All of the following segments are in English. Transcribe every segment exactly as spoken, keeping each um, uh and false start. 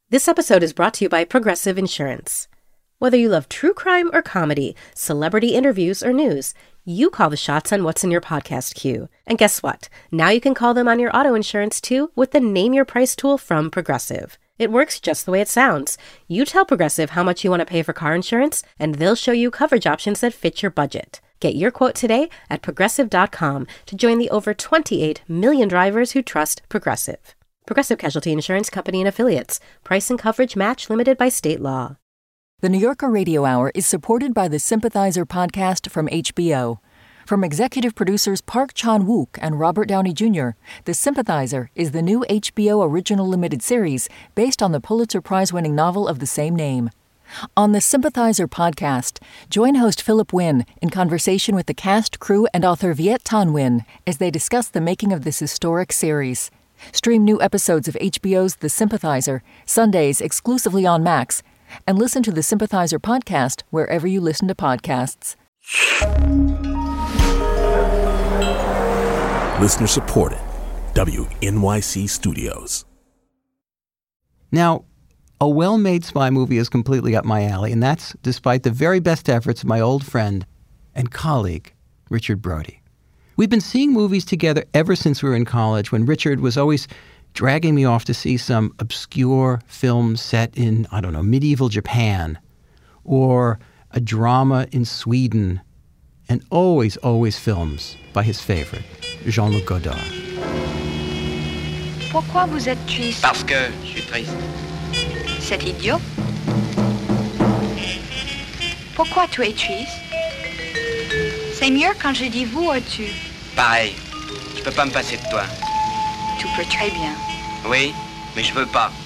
This episode is brought to you by Progressive Insurance. Whether you love true crime or comedy, celebrity interviews or news, you call the shots on what's in your podcast queue. And guess what? Now you can call them on your auto insurance too with the Name Your Price tool from Progressive. It works just the way it sounds. You tell Progressive how much you want to pay for car insurance, and they'll show you coverage options that fit your budget. Get your quote today at progressive dot com to join the over twenty-eight million drivers who trust Progressive. Progressive Casualty Insurance Company and Affiliates. Price and coverage match limited by state law. The New Yorker Radio Hour is supported by the Sympathizer podcast from H B O. From executive producers Park Chan-wook and Robert Downey Junior, The Sympathizer is the new H B O original limited series based on the Pulitzer Prize-winning novel of the same name. On the Sympathizer podcast, join host Philip Wynn in conversation with the cast, crew, and author Viet Thanh Nguyen as they discuss the making of this historic series. Stream new episodes of H B O's The Sympathizer, Sundays exclusively on Max, and listen to the Sympathizer podcast wherever you listen to podcasts. Listener supported. W N Y C Studios. Now, a well-made spy movie is completely up my alley, and that's despite the very best efforts of my old friend and colleague, Richard Brody. We've been seeing movies together ever since we were in college, when Richard was always dragging me off to see some obscure film set in, I don't know, medieval Japan, or a drama in Sweden, and always, always films by his favorite, Jean-Luc Godard. Pourquoi vous êtes triste? Parce que je suis triste. C'est idiot. Pourquoi tu es triste? C'est mieux quand je dis vous ou tu. Pareil, je peux pas me passer de toi. Tu peux très bien. Oui, mais je veux pas.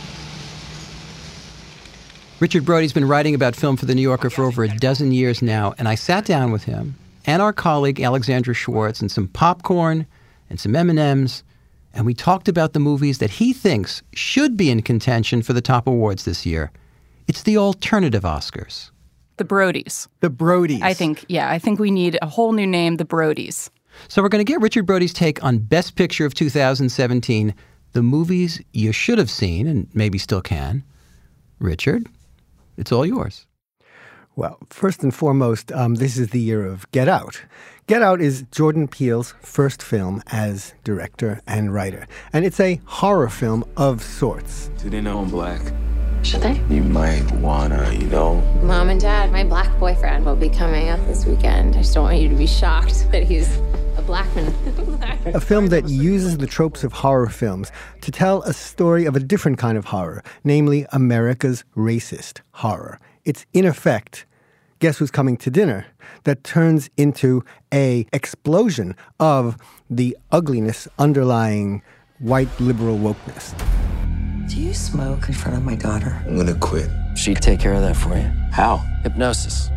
Richard Brody's been writing about film for The New Yorker for over a dozen years now, and I sat down with him and our colleague Alexandra Schwartz and some popcorn and some M and M's, and we talked about the movies that he thinks should be in contention for the top awards this year. It's the alternative Oscars. The Brodies. The Brodies. I think, yeah, I think we need a whole new name, the Brodies. So we're going to get Richard Brody's take on Best Picture of two thousand seventeen, the movies you should have seen and maybe still can. Richard, it's all yours. Well, first and foremost, um, this is the year of Get Out. Get Out is Jordan Peele's first film as director and writer. And it's a horror film of sorts. Do they know I'm black? Should they? You might wanna, you know. Mom and Dad, my black boyfriend will be coming up this weekend. I just don't want you to be shocked that he's a black man. A film that uses the tropes of horror films to tell a story of a different kind of horror, namely America's racist horror. It's, in effect, Guess Who's Coming to Dinner, that turns into a explosion of the ugliness underlying white liberal wokeness. Do you smoke in front of my daughter? I'm gonna quit. She'd take care of that for you. How? Hypnosis.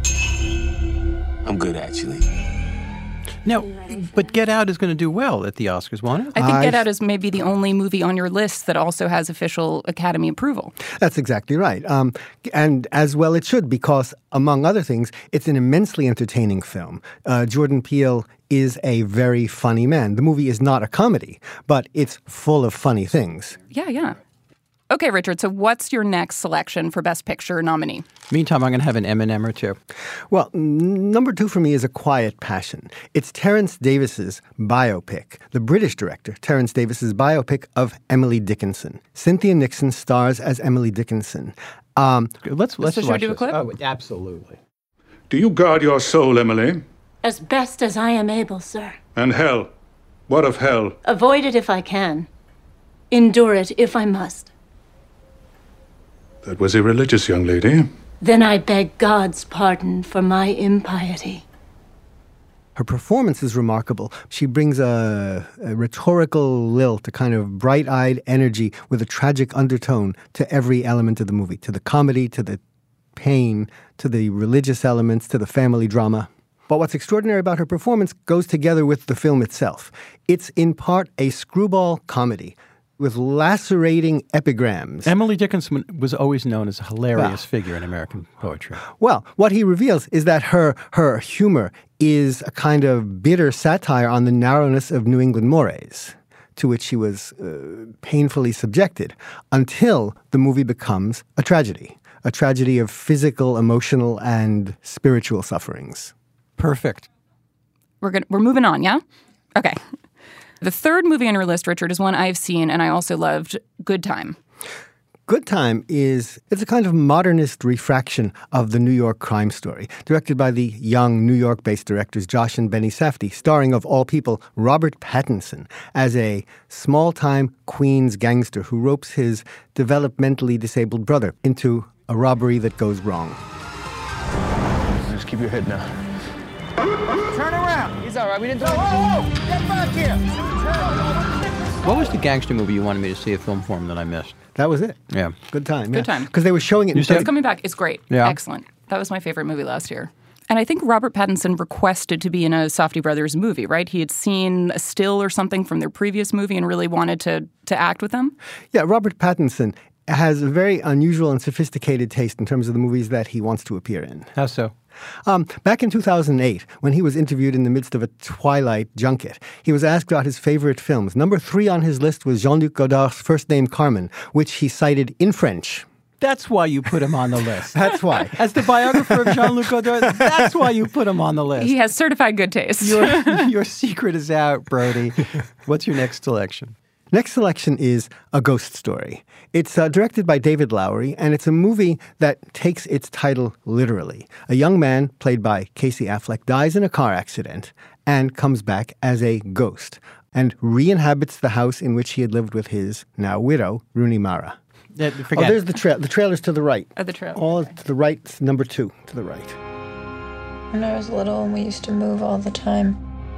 I'm good, actually. Now, but Get Out is going to do well at the Oscars, won't it? I think I Get Out is maybe the only movie on your list that also has official Academy approval. That's exactly right. Um, and as well it should, because, among other things, it's an immensely entertaining film. Uh, Jordan Peele is a very funny man. The movie is not a comedy, but it's full of funny things. Yeah, yeah. Okay, Richard, so what's your next selection for Best Picture nominee? Meantime, I'm going to have an M and M or two. Well, n- number two for me is A Quiet Passion. It's Terence Davis's biopic, the British director, Terence Davis's biopic of Emily Dickinson. Cynthia Nixon stars as Emily Dickinson. Um, let's let's so should we watch do a this. clip? Oh, absolutely. Do you guard your soul, Emily? As best as I am able, sir. And hell? What of hell? Avoid it if I can. Endure it if I must. That was irreligious, young lady. Then I beg God's pardon for my impiety. Her performance is remarkable. She brings a, a rhetorical lilt, a kind of bright-eyed energy with a tragic undertone to every element of the movie, to the comedy, to the pain, to the religious elements, to the family drama. But what's extraordinary about her performance goes together with the film itself. It's in part a screwball comedy with lacerating epigrams. Emily Dickinson was always known as a hilarious well, figure in American poetry. Well, what he reveals is that her her humor is a kind of bitter satire on the narrowness of New England mores. to which she was uh, painfully subjected until the movie becomes a tragedy, a tragedy of physical, emotional, and spiritual sufferings. Perfect. We're good. We're moving on, yeah? Okay. The third movie on your list, Richard, is one I've seen and I also loved, Good Time. Good Time is it's a kind of modernist refraction of the New York crime story, directed by the young New York-based directors Josh and Benny Safdie, starring of all people Robert Pattinson as a small-time Queens gangster who ropes his developmentally disabled brother into a robbery that goes wrong. Just keep your head down. Turn around. He's all right. We didn't do anything. Whoa, whoa, get back here. What was the gangster movie you wanted me to see a film for him that I missed? That was it. Yeah. Good Time. Good Time. Because they were showing it. It's coming back. It's great. Yeah. Excellent. That was my favorite movie last year. And I think Robert Pattinson requested to be in a Safdie Brothers movie, right? He had seen a still or something from their previous movie and really wanted to to act with them. Yeah, Robert Pattinson has a very unusual and sophisticated taste in terms of the movies that he wants to appear in. How so? Um, back in two thousand eight, when he was interviewed in the midst of a Twilight junket, he was asked about his favorite films. Number three on his list was Jean-Luc Godard's First Name Carmen, which he cited in French. That's why you put him on the list. That's why. As the biographer of Jean-Luc Godard, that's why you put him on the list. He has certified good taste. Your, your secret is out, Brody. What's your next selection? Next selection is A Ghost Story. It's uh, directed by David Lowery, and it's a movie that takes its title literally. A young man, played by Casey Affleck, dies in a car accident and comes back as a ghost and re-inhabits the house in which he had lived with his now widow, Rooney Mara. Yeah, oh, there's the trail. The trailer's to the right. Oh, the trail. All to the right, number two, to the right. When I was little, we used to move all the time.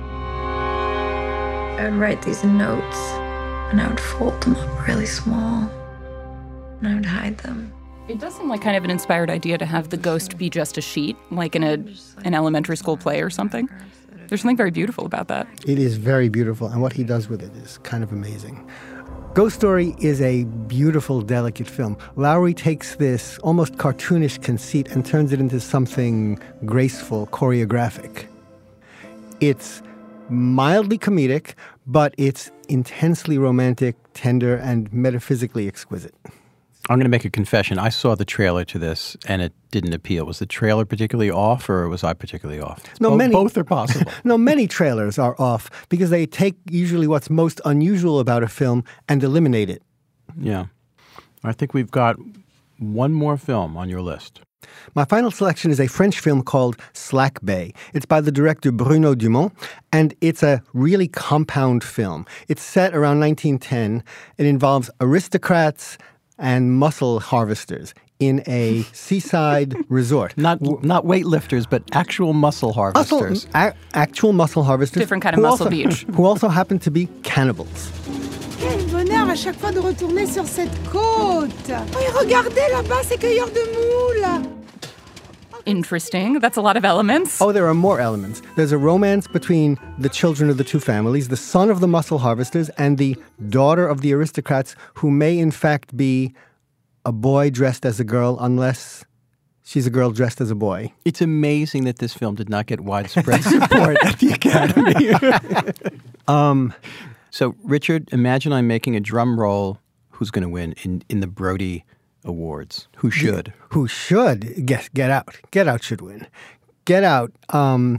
I would write these notes, and I would fold them up really small, and I would hide them. It does seem like kind of an inspired idea to have the ghost be just a sheet, like in a an elementary school play or something. There's something very beautiful about that. It is very beautiful, and what he does with it is kind of amazing. Ghost Story is a beautiful, delicate film. Lowery takes this almost cartoonish conceit and turns it into something graceful, choreographic. It's mildly comedic, but it's intensely romantic, tender, and metaphysically exquisite. I'm going to make a confession. I saw the trailer to this, and it didn't appeal. Was the trailer particularly off, or was I particularly off? No, Bo- many, both are possible. No, many trailers are off because they take usually what's most unusual about a film and eliminate it. Yeah. I think we've got one more film on your list. My final selection is a French film called Slack Bay. It's by the director Bruno Dumont, and it's a really compound film. It's set around nineteen ten. It involves aristocrats and mussel harvesters in a seaside resort. Not not weightlifters, but actual mussel harvesters. Mussel, a, actual mussel harvesters. Different kind of mussel also, beach. Who also happen to be cannibals. Quel bonheur à chaque fois de retourner sur cette côte. Oh, et regardez là-bas ces cueilleurs de moules. Interesting. That's a lot of elements. Oh, there are more elements. There's a romance between the children of the two families, the son of the mussel harvesters and the daughter of the aristocrats, who may in fact be a boy dressed as a girl unless she's a girl dressed as a boy. It's amazing that this film did not get widespread support at the Academy. um, so, Richard, imagine I'm making a drum roll. Who's going to win in, in the Brody Awards? Who should? Yeah, who should? Get, Get Out. Get Out should win. Get Out um,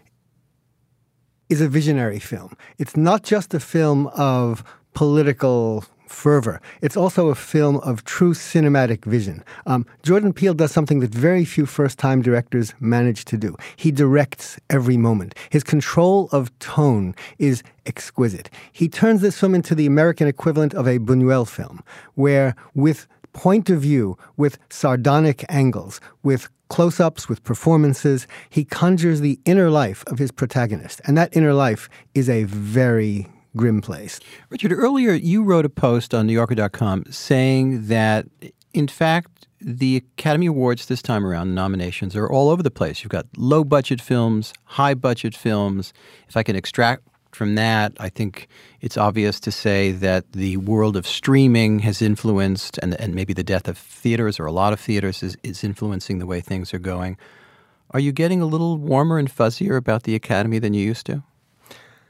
is a visionary film. It's not just a film of political fervor. It's also a film of true cinematic vision. Um, Jordan Peele does something that very few first-time directors manage to do. He directs every moment. His control of tone is exquisite. He turns this film into the American equivalent of a Buñuel film, where with point of view, with sardonic angles, with close-ups, with performances, he conjures the inner life of his protagonist. And that inner life is a very grim place. Richard, earlier you wrote a post on New Yorker dot com saying that, in fact, the Academy Awards this time around, nominations, are all over the place. You've got low-budget films, high-budget films. If I can extract from that, I think it's obvious to say that the world of streaming has influenced, and, and maybe the death of theaters, or a lot of theaters, is, is influencing the way things are going. Are you getting a little warmer and fuzzier about the Academy than you used to?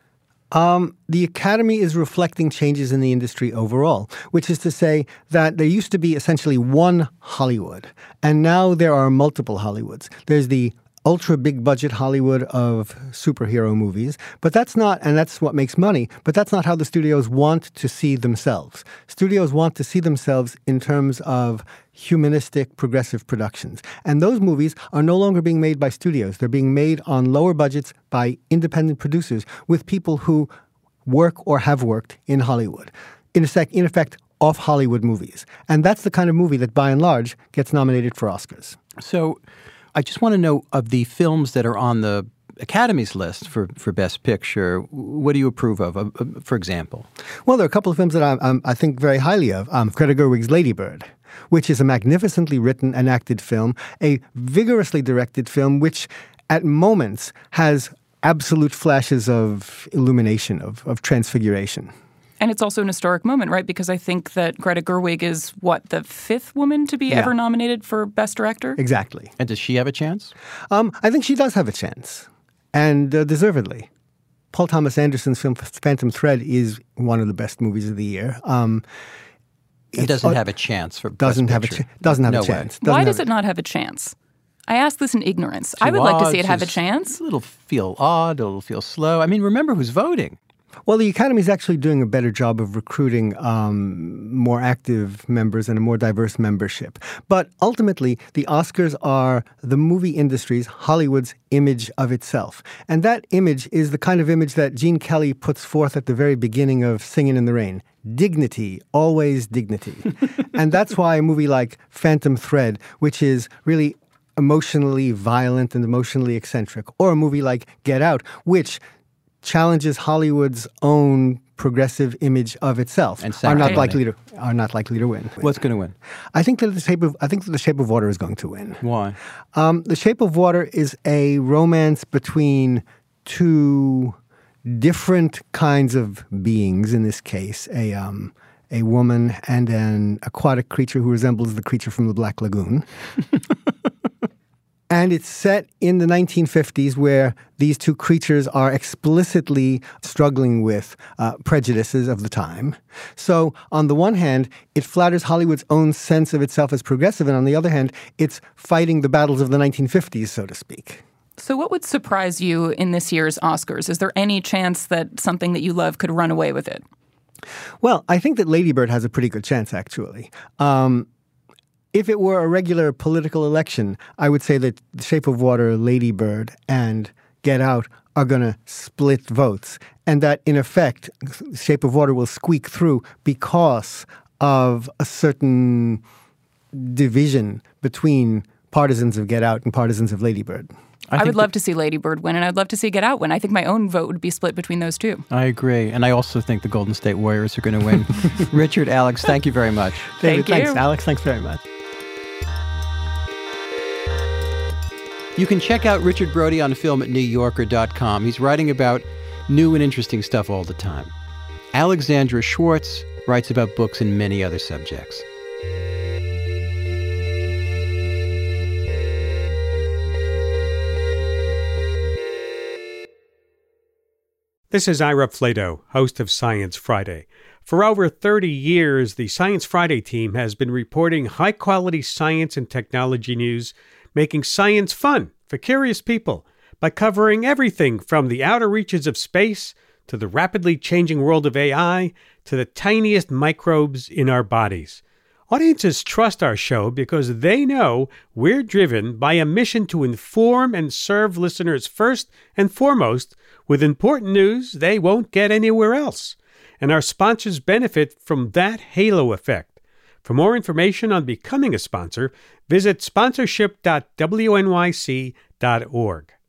Um, the Academy is reflecting changes in the industry overall, which is to say that there used to be essentially one Hollywood, and now there are multiple Hollywoods. There's the ultra big budget Hollywood of superhero movies, but that's not, and that's what makes money, but that's not how the studios want to see themselves. Studios want to see themselves in terms of humanistic, progressive productions. And those movies are no longer being made by studios. They're being made on lower budgets by independent producers with people who work or have worked in Hollywood. In effect, in effect, off Hollywood movies. And that's the kind of movie that, by and large, gets nominated for Oscars. So I just want to know, of the films that are on the Academy's list for, for Best Picture, what do you approve of, uh, for example? Well, there are a couple of films that I, um, I think very highly of. Um, Greta Gerwig's Lady Bird, which is a magnificently written and acted film, a vigorously directed film, which at moments has absolute flashes of illumination, of, of transfiguration. And it's also an historic moment, right? Because I think that Greta Gerwig is, what, the fifth woman to be yeah. ever nominated for Best Director? Exactly. And does she have a chance? Um, I think she does have a chance, and uh, deservedly. Paul Thomas Anderson's film Phantom Thread is one of the best movies of the year. Um, it doesn't uh, have a chance for doesn't Best have Picture. a ch- doesn't have no a chance. Why have does a... it not have a chance? I ask this in ignorance. Too I would like to see it odd, have a chance. It'll feel odd. It'll feel slow. I mean, remember who's voting. Well, the Academy is actually doing a better job of recruiting um, more active members and a more diverse membership. But ultimately, the Oscars are the movie industry's, Hollywood's image of itself. And that image is the kind of image that Gene Kelly puts forth at the very beginning of Singin' in the Rain. Dignity, always dignity. And that's why a movie like Phantom Thread, which is really emotionally violent and emotionally eccentric, or a movie like Get Out, which challenges Hollywood's own progressive image of itself, and are not likely to are not likely to win. What's going to win? I think that the Shape of I think that the Shape of Water is going to win. Why? Um, the Shape of Water is a romance between two different kinds of beings. In this case, a um, a woman and an aquatic creature who resembles the creature from the Black Lagoon. And it's set in the nineteen fifties, where these two creatures are explicitly struggling with uh, prejudices of the time. So on the one hand, it flatters Hollywood's own sense of itself as progressive, and on the other hand, it's fighting the battles of the nineteen fifties, so to speak. So what would surprise you in this year's Oscars? Is there any chance that something that you love could run away with it? Well, I think that Lady Bird has a pretty good chance, actually. Um, If it were a regular political election, I would say that The Shape of Water, Lady Bird, and Get Out are going to split votes. And that, in effect, Shape of Water will squeak through because of a certain division between partisans of Get Out and partisans of Lady Bird. I, I would love to see Lady Bird win, and I'd love to see Get Out win. I think my own vote would be split between those two. I agree. And I also think the Golden State Warriors are going to win. Richard, Alex, thank you very much. David, thank you. Thanks, Alex. Thanks very much. You can check out Richard Brody on film at new yorker dot com. He's writing about new and interesting stuff all the time. Alexandra Schwartz writes about books and many other subjects. This is Ira Flato, host of Science Friday. For over thirty years, the Science Friday team has been reporting high-quality science and technology news, making science fun for curious people by covering everything from the outer reaches of space to the rapidly changing world of A I to the tiniest microbes in our bodies. Audiences trust our show because they know we're driven by a mission to inform and serve listeners first and foremost with important news they won't get anywhere else. And our sponsors benefit from that halo effect. For more information on becoming a sponsor, visit sponsorship dot w n y c dot org.